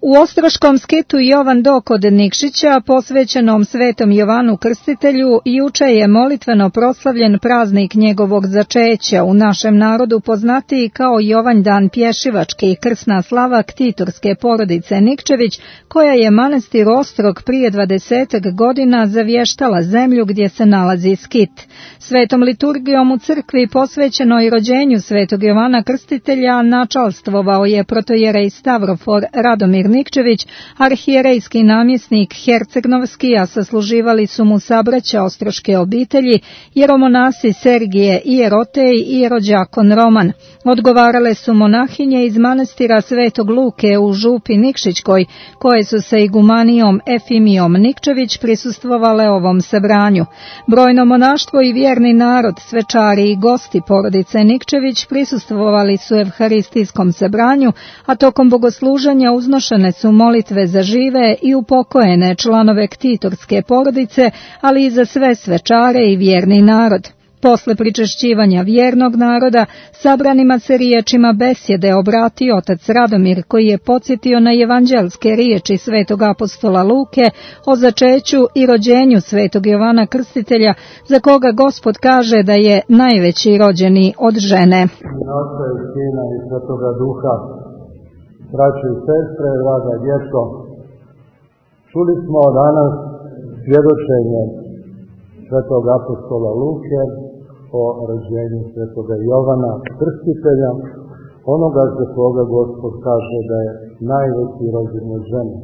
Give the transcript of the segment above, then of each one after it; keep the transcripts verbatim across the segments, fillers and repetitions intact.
U Ostroškom skitu Jovan Do kod Nikšića, posvećenom Svetom Jovanu Krstitelju, juče je molitveno proslavljen praznik njegovog začeća, u našem narodu poznatiji kao Jovanjdan Pješivački i krsna slava ktitorske porodice Nikčević, koja je manastir Ostrog prije dvadesetak godina zavještala zemlju gdje se nalazi skit. Svetom liturgijom u crkvi posvećenoj rođenju Svetog Jovana Krstitelja načalstvovao je protojerej Stavrofor Radomir Nikčević, arhijerejski namjesnik Hercegnovski, a sasluživali su mu sabraća ostroške obitelji, jeromonasi Sergije i Jerotej i jerođakon Roman. Odgovarale su monahinje iz manastira Svetog Luke u Župi Nikšićkoj, koje su sa igumanijom Efimijom Nikčević prisustvovale ovom sabranju. Brojno monaštvo i vjerni narod, svečari i gosti porodice Nikčević prisustvovali su evharistijskom sabranju, a tokom bogosluženja uznošene su molitve za žive i upokojene članove ktitorske porodice, ali i za sve svečare i vjerni narod. Posle pričešćivanja vjernog naroda, sabranima se riječima besjede obratio otac Radomir, koji je podsjetio na evanđelske riječi svetog apostola Luke o začeću i rođenju Svetog Jovana Krstitelja, za koga Gospod kaže da je najveći rođeni od žene. Oca i Sina i Svetoga Duha, braćo i sestre, draga djeco, čuli smo danas svjedočenje svetog apostola Luke o rođenju svetoga Jovana Krstitelja, onoga za koga Gospod kaže da je najveći rođen od žene.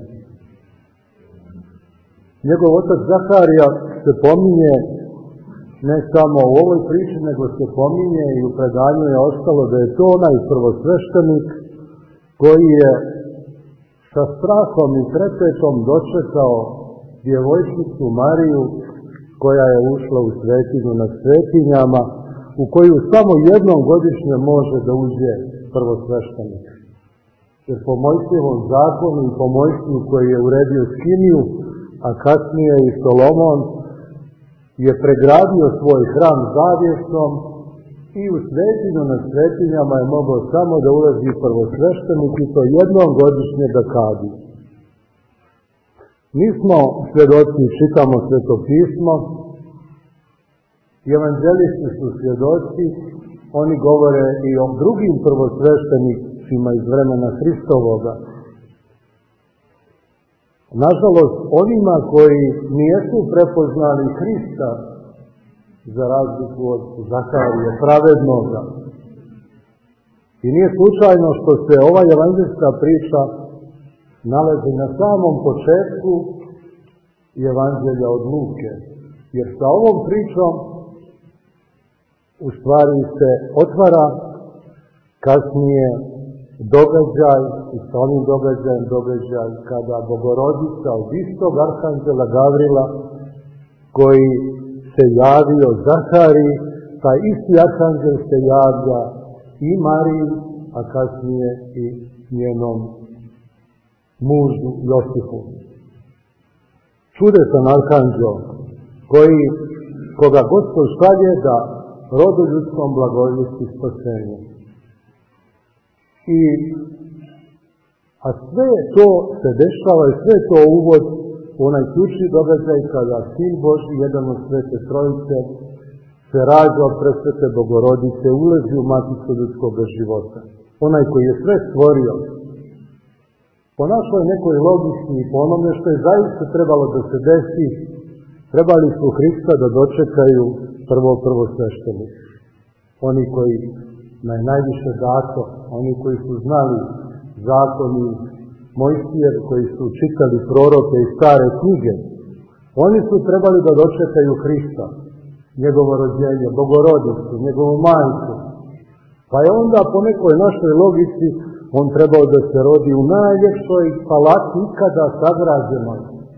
Njegov otac Zaharija se pominje ne samo u ovoj priči, nego se pominje i u predanju je ostalo da je to onaj prvosveštenik koji je sa strahom i trepetom dočekao djevojčicu Mariju, koja je ušla u svetinju nad svetinjama, u koju samo jednom godišnje može da uđe prvosveštenik. Jer po Mojsijevom zakonu i po Mojsiju koji je uredio Skiniju, a kasnije i Solomon, je pregradio svoj hram zavjesom i u svetinju nad svetinjama je mogao samo da ulazi prvosveštenik i to jednom godišnje da kadi. Mi smo svjedoci, čitamo Sveto pismo, evanđelisti su svjedoci, oni govore i o drugim prvosveštenicima iz vremena Hristovoga. Nažalost, onima koji nijesu prepoznali Hrista, za razliku od Zaharije, pravednoga. I nije slučajno što se ova evanđelska priča nalazi na samom početku evanđelja od Luke. Jer sa ovom pričom u stvari se otvara kasnije događaj i sa onim događajem događaj kada Bogorodica od istog arhanđela Gavrila koji se javio Zahariji, taj isti arhanđel se javlja i Mariji, a kasnije i njenom mužu Josifu. Čudesan arhanđel koji, koga Gospod šalje da rodu ljudskom blagovijesti spasenje. I, a sve to se dešava i sve to uvod u onaj ključni događaj kada Sin Božji, jedan od Svete Trojice, se rađa od presvete Bogorodice, ulazi u maticu ljudskog života. Onaj koji je sve stvorio. Po našoj nekoj logici i po onome što je zaista trebalo da se desi, trebali su Hrista da dočekaju prvo prvosveštenik. Oni koji na najviše dato, oni koji su znali zakoni Mojsijev, koji su čitali proroke i stare knjige, oni su trebali da dočekaju Hrista, njegovo rođenje, Bogorodicu, njegovu majku. Pa je onda po nekoj našoj logici on trebao da se rodi u najljepšoj palati ikada sagrađenoj.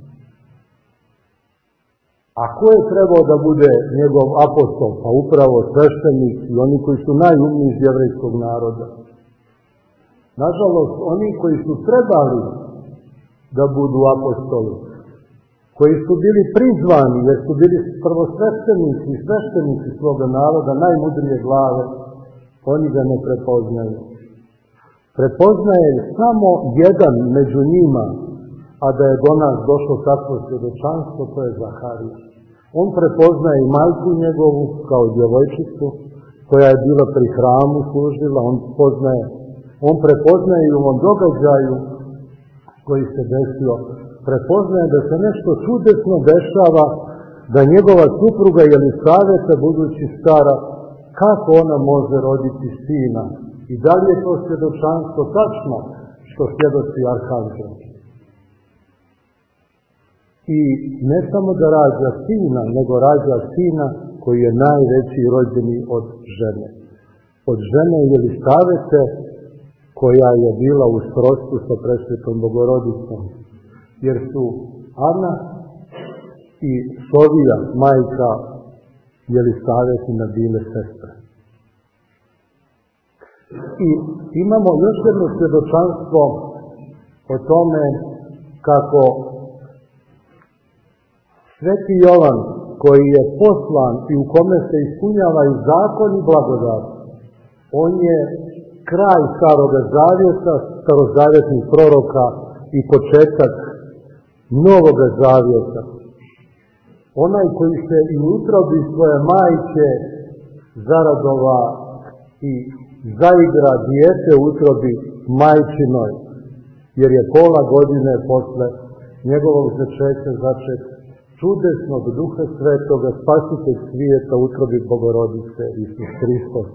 A ko je trebao da bude njegov apostol? Pa upravo sveštenik i oni koji su najumniji iz jevrejskog naroda. Nažalost, oni koji su trebali da budu apostoli, koji su bili prizvani, jer su bili prvosveštenici i sveštenici svoga naroda, najmudrije glave, oni ga ne prepoznaju. prepoznaje samo jedan među njima, a da je do nas došlo takvo svjedočanstvo, to je Zaharija. On prepoznaje i majku njegovu kao djevojčicu, koja je bila pri hramu služila, on poznaje, on prepoznaje i u ovom događaju koji se desio, prepoznaje da se nešto čudesno dešava, da njegova supruga Jelisaveta, budući stara, kako ona može roditi sina. I da li je to svjedočanstvo tačno što svjedoči arhanđel? I ne samo da rađa sina, nego rađa sina koji je najveći rođeni od žene. Od žene Jelisavete, koja je bila u srodstvu sa presvetom Bogorodicom. Jer su Ana i Sovija, majka Jelisavetina, bile sestre. I imamo još jedno svjedočanstvo o tome kako Sveti Jovan, koji je poslan i u kome se ispunjava i zakon i blagodat, on je kraj Staroga zavjeta, starozavjetnih proroka i početak Novoga zavjeta. Onaj koji se i u utrobi svoje majke zaradova i zaigra dijete u utrobi majčinoj, jer je pola godine posle njegovog začeća začet čudesnog Duha Svetoga, Spasitelj svijeta u utrobi Bogorodice Isus Hristos.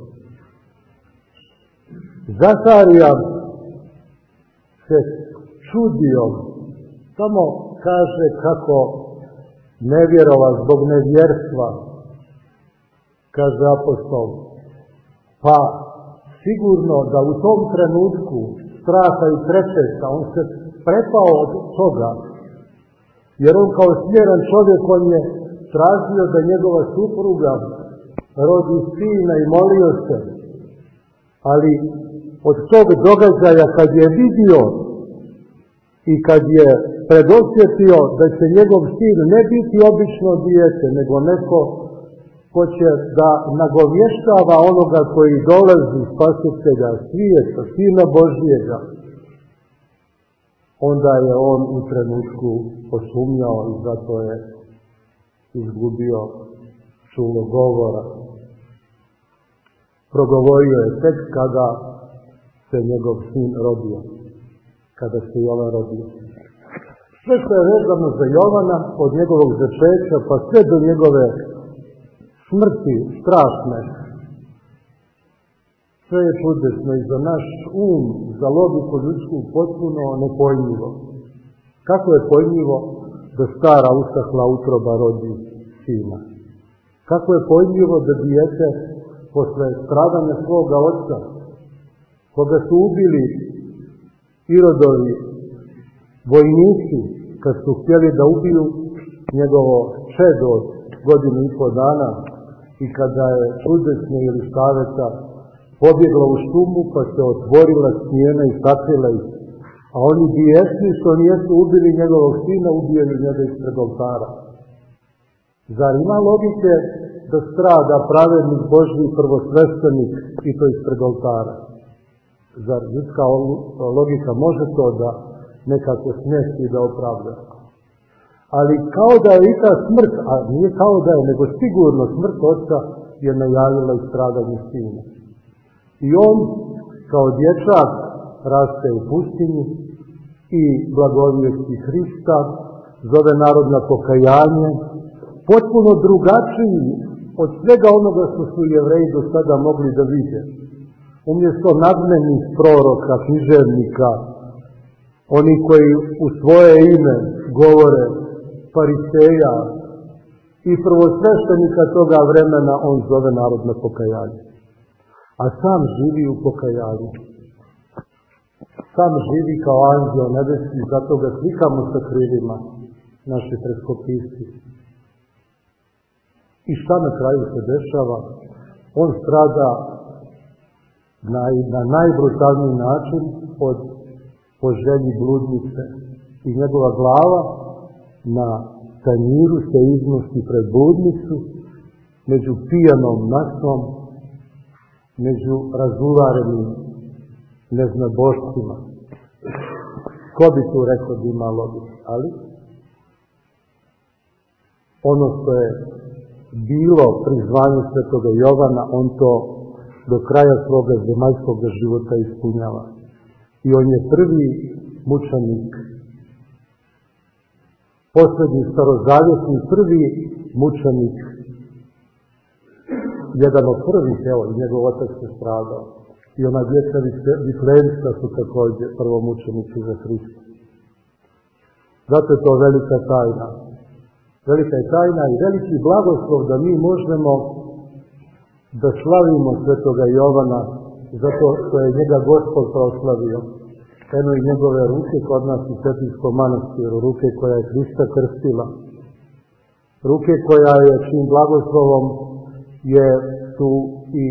Zaharija se čudio, samo kaže kako ne vjerova zbog nevjerstva, kaže apostol, pa sigurno da u tom trenutku straha i trepeta on se prepao od toga, jer on kao smjeran čovjek, on je tražio da njegova supruga rodi sina i molio se, ali od tog događaja kad je vidio i kad je predosjetio da će njegov sin ne biti obično dijete, nego neko ko će da nagovještava onoga koji dolazi, Spasitelja svijeta, Sina Božijega, onda je on u trenutku posumnjao i zato je izgubio čulo govora. Progovorio je tek kada se njegov sin rodio, kada se Jovan rodio. Sve što je vezano za Jovana, od njegovog začeća pa sve do njegove smrti strašne, sve je čudesno i za naš um, za logiku ljudsku potpuno nepojmljivo. Kako je pojmljivo da stara usahla utroba rodi sina? Kako je pojmljivo da dijete posle stradanja svoga oca, koga su ubili Irodovi vojnici, kad su htjeli da ubiju njegovo čedo od godinu i pol dana, i kada je čudesna Jelisaveta pobjegla u šumu, pa se otvorila stijena i sakrila ih, a oni bijesni što nijesu ubili njegovog sina, ubijeli njega ispred oltara. Zar ima logike da strada pravednik Božji prvosveštenik i to ispred oltara? Zar ljudska logika može to da nekako smjesti i da opravda? Ali kao da je i ta smrt, a nije kao da je, nego sigurno smrt oca je najavila i stradanje sina. I on, kao dječak, raste u pustinji i blagovijesti Hrista, zove narod na pokajanje, potpuno drugačiji od svega onoga što su Jevreji do sada mogli da vide. Umjesto nadmenih proroka, književnika, oni koji u svoje ime govore, fariseja i prvosveštenika toga vremena, on zove narod na pokajanje. A sam živi u pokajanju. Sam živi kao anđeo nebeski, zato ga slikamo sa krilima, naši preskopisci. I šta na kraju se dešava? On strada na, na najbrutalniji način od poželji bludnice i njegova glava na tanjiru se iznosi pred bludnicu, među pijanom nasnom, među razuvarenim neznabošcima. Ko bi tu rekao da ima logike? Ali ono što je bilo pri zvanju svetoga Jovana, on to do kraja svoga zemaljskog života ispunjava. I on je prvi mučenik, posljednji starozavjetni, prvi mučenik, jedan od prvih, evo, i njegov otac se stradao. I ona djeca Vitlejemska su također prvomučenici za Hrista. Zato je to velika tajna. Velika je tajna i veliki blagoslov da mi možemo da slavimo svetoga Jovana zato što je njega Gospod proslavio. Eno i njegove ruke kod nas u Cetinjskom manastiru, ruke koja je Hrista krstila. Ruke koja je čim blagoslovom je tu i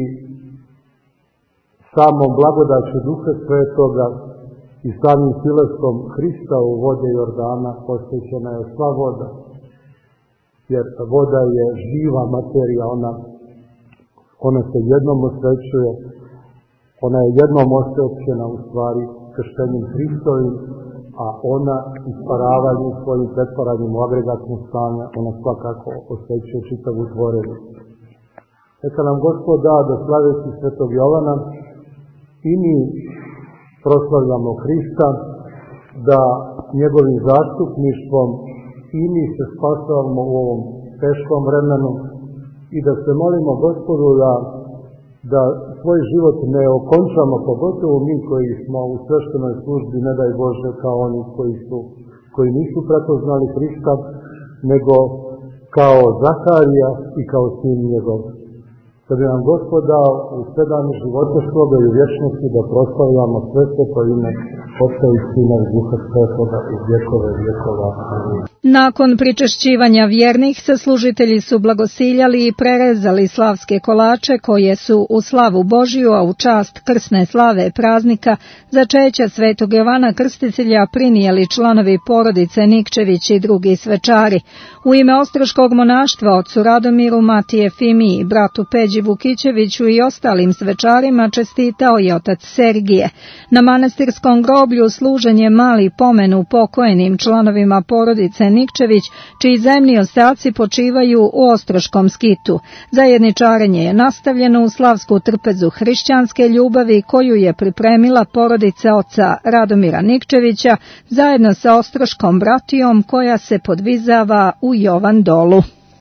samom blagodaću Duha Svetoga i samim silaskom Hrista u vode Jordana posvećena je sva voda. Jer voda je živa materija, ona, ona se jednom osvećuje, ona je jednom osvećena u stvari krštenjem Hristovim, a ona isparavanjem svojim pretvaranjem u agregatno stanje, ona svakako osvećuje čitavu tvorenu. Neka nam Gospod da da slaveći svetog Jovana i mi proslavljamo Hrista, da njegovim zastupništvom i mi se spasavamo u ovom teškom vremenu i da se molimo Gospodu da, da svoj život ne okončamo, pogotovo mi koji smo u sveštenoj službi, ne daj Bože, kao oni koji, su, koji nisu prepoznali Hrista, nego kao Zaharija i kao sin njegov. Da bi nam Gospod dao u sve dane života svoga i u vječnosti da proslavljamo sve to ime Otca i Sina i Duha Svetoga u vjekove vjekova. Amin. Nakon pričešćivanja vjernih, saslužitelji su blagosiljali i prerezali slavske kolače koje su u slavu Božiju, a u čast krsne slave praznika začeća svetog Jovana Krstitelja prinijeli članovi porodice Nikčević i drugi svečari. U ime Ostroškog monaštva ocu Radomiru, Matiji Efimiji, bratu Peđi Vukićeviću i ostalim svečarima čestitao je otac Sergije. Na manastirskom groblju služen je mali pomen upokojenim članovima porodice Nikčević, čiji zemni ostaci počivaju u Ostroškom skitu. Zajedničarenje je nastavljeno u slavsku trpezu hrišćanske ljubavi koju je pripremila porodica oca Radomira Nikčevića zajedno sa Ostroškom bratijom koja se podvizava u Jovan dolu.